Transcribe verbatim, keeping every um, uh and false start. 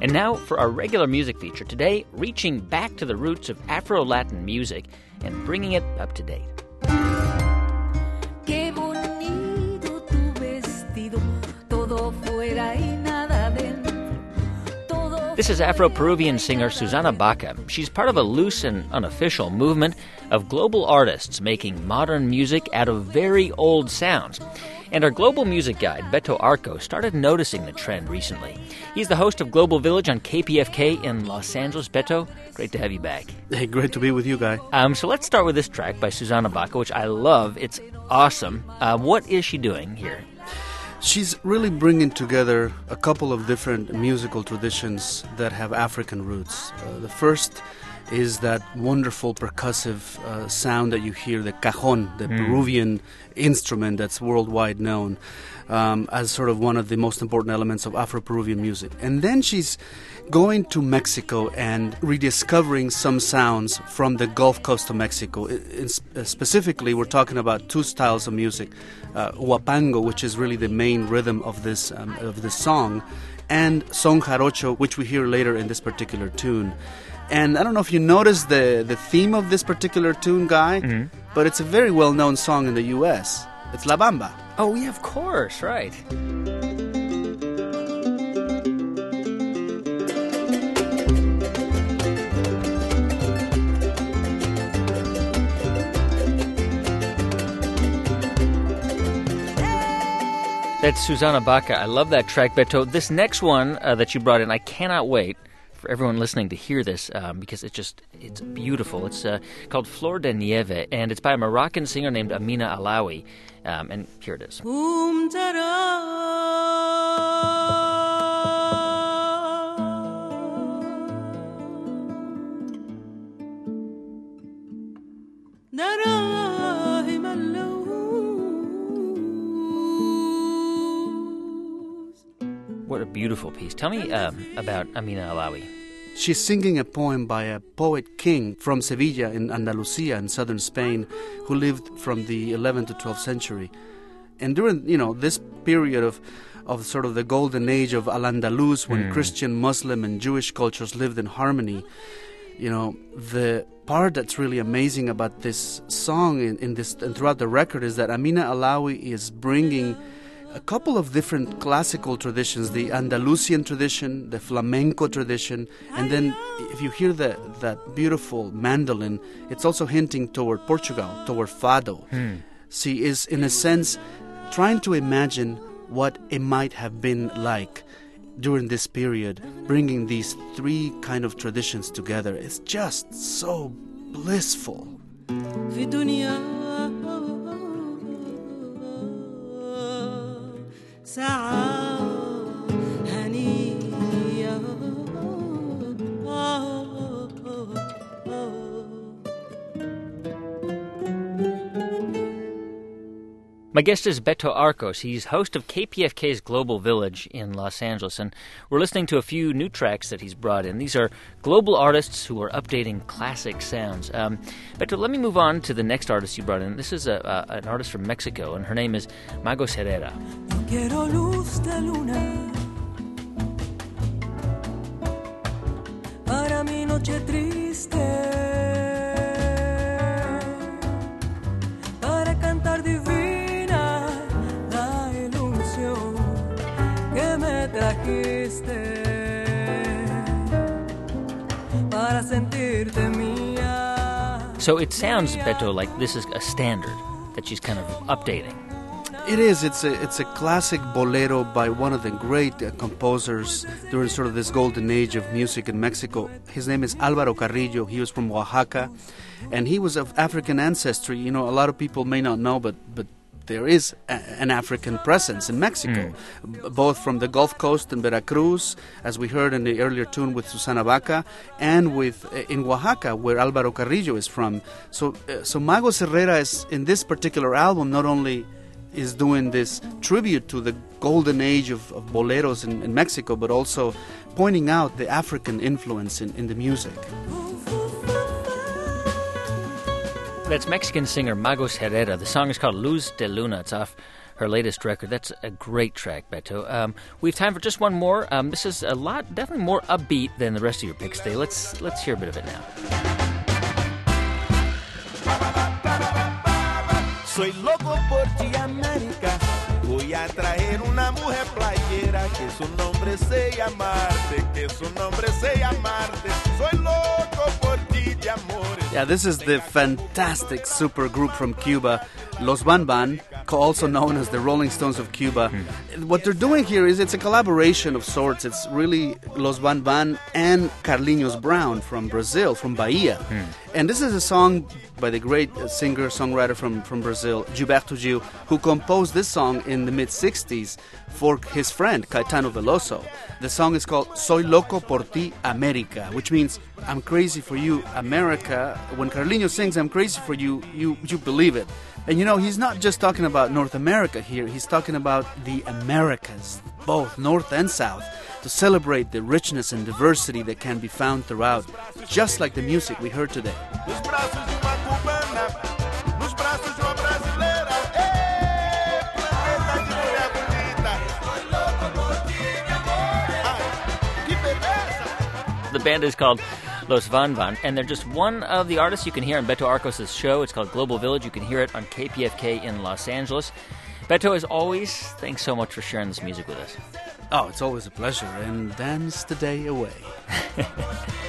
And now for our regular music feature. Today, reaching back to the roots of Afro-Latin music and bringing it up to date. Qué bonito tu vestido, todo fuera y nada dentro. This is Afro-Peruvian singer Susana Baca. She's part of a loose and unofficial movement of global artists making modern music out of very old sounds. And our global music guide, Beto Arco, started noticing the trend recently. He's the host of Global Village on K P F K in Los Angeles. Beto, great to have you back. Hey, great to be with you, Guy. Um, so let's start with this track by Susana Baca, which I love. It's awesome. Uh, what is she doing here? She's really bringing together a couple of different musical traditions that have African roots. Uh, the first is that wonderful percussive uh, sound that you hear, the cajon, the mm. Peruvian instrument that's worldwide known um, as sort of one of the most important elements of Afro-Peruvian music. And then she's going to Mexico and rediscovering some sounds from the Gulf Coast of Mexico. It, it's, uh, specifically, we're talking about two styles of music, uh, huapango, which is really the main rhythm of this um, of this song, and son jarocho, which we hear later in this particular tune. And I don't know if you noticed the, the theme of this particular tune, Guy, mm-hmm. but it's a very well-known song in the U S. It's La Bamba. Oh, yeah, of course, right. That's Susana Baca. I love that track, Beto. This next one uh, that you brought in, I cannot wait for everyone listening to hear this um, because it's just, it's beautiful. It's uh, called Flor de Nieve, and it's by a Moroccan singer named Amina Alawi. Um, and here it is. What a beautiful piece. Tell me um, about Amina Alawi. She's singing a poem by a poet king from Sevilla in Andalusia in southern Spain who lived from the eleventh to twelfth century. And during, you know, this period of, of sort of the golden age of Al-Andalus, when mm. Christian, Muslim, and Jewish cultures lived in harmony, you know, the part that's really amazing about this song in, in this and throughout the record is that Amina Alawi is bringing a couple of different classical traditions, the Andalusian tradition, the flamenco tradition, and then if you hear the, that beautiful mandolin, it's also hinting toward Portugal, toward fado. Hmm. She is, in a sense, trying to imagine what it might have been like during this period, bringing these three kind of traditions together. It's just so blissful. My guest is Beto Arcos. He's host of K P F K's Global Village in Los Angeles, and we're listening to a few new tracks that he's brought in. These are global artists who are updating classic sounds. Um, Beto, let me move on to the next artist you brought in. This is a, a, an artist from Mexico, and her name is Magos Herrera. Quiero luz de luna para mi noche triste. So it sounds, Beto, like this is a standard that she's kind of updating. It is. It's a it's a classic bolero by one of the great uh, composers during sort of this golden age of music in Mexico. His name is Álvaro Carrillo. He was from Oaxaca, and he was of African ancestry. You know, a lot of people may not know, but but there is a, an African presence in Mexico, mm. b- both from the Gulf Coast and Veracruz, as we heard in the earlier tune with Susana Baca, and with uh, in Oaxaca, where Álvaro Carrillo is from. So, uh, so Magos Herrera is in this particular album not only is doing this tribute to the golden age of, of boleros in, in Mexico, but also pointing out the African influence in, in the music. That's Mexican singer Magos Herrera. The song is called Luz de Luna. It's off her latest record. That's a great track, Beto. Um, we have time for just one more. Um, this is a lot, definitely more upbeat than the rest of your picks today. Let's let's hear a bit of it now. Soy loco por ti, América. Voy a traer una mujer playera que su nombre sea Marte, que su nombre sea Marte. Soy loco por ti de amores. Yeah, this is the fantastic super group from Cuba, Los Van Van, also known as the Rolling Stones of Cuba. Mm. What they're doing here is it's a collaboration of sorts. It's really Los Van Van and Carlinhos Brown from Brazil, from Bahia. Mm. And this is a song by the great singer-songwriter from, from Brazil, Gilberto Gil, who composed this song in the mid-sixties for his friend, Caetano Veloso. The song is called Soy Loco por Ti, América, which means I'm crazy for you, America. When Carlinhos sings I'm crazy for you, you, you believe it. And you know, he's not just talking about North America here, he's talking about the Americas, both North and South, to celebrate the richness and diversity that can be found throughout, just like the music we heard today. The band is called Los Van Van, and they're just one of the artists you can hear on Beto Arcos' show. It's called Global Village. You can hear it on K P F K in Los Angeles. Beto, as always, thanks so much for sharing this music with us. Oh, it's always a pleasure, and dance the day away.